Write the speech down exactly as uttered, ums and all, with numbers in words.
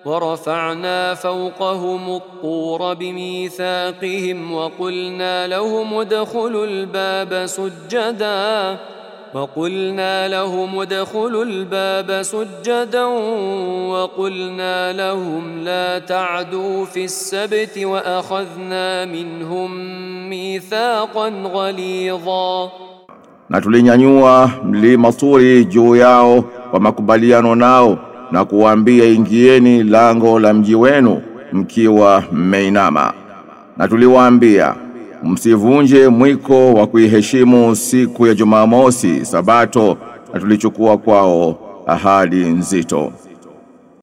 ورفعنا فوقهم الطور بميثاقهم وقلنا لهم ادخلوا الباب سجدا وقلنا لهم ادخلوا الباب سجدا وقلنا لهم لا تعدوا في السبت وأخذنا منهم ميثاقا غليظا. Na tulinyanyua mlima Turi juu yao kwa makubaliano nao na kuwaambia ingieni lango la mji wenu mkiwa mmeinama. Na tuliwaambia msivunje mwiko wa kuiheshimu siku ya Jumamosi Sabato, na tulichukua kwao ahadi nzito.